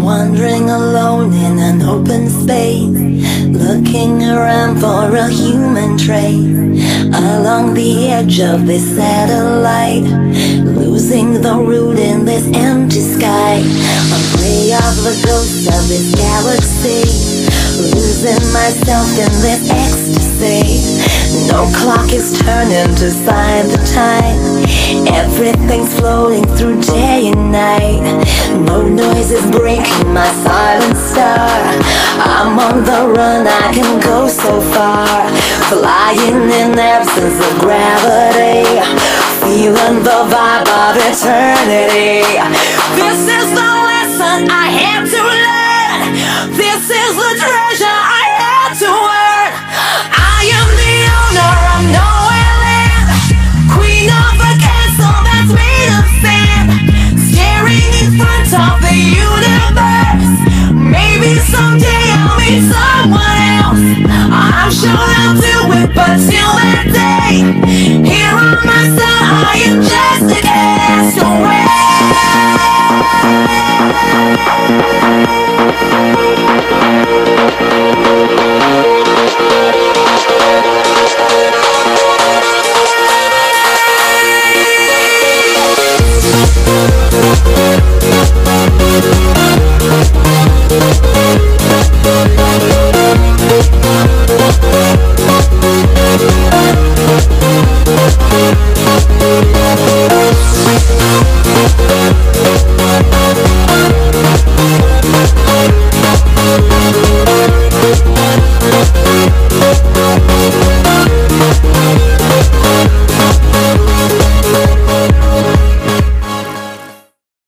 Wandering alone in an open space, looking around for a human trace. Along the edge of this satellite, losing the route in this empty sky. I'm prey of the ghosts of this galaxy, losing myself in this ecstasy. No clock is turning to sign the time. Everything's floating through day and night. No noise is breaking my silent star. I'm on the run, I can go so far. Flying in absence of gravity, feeling the vibe of eternity. This is the lesson I had to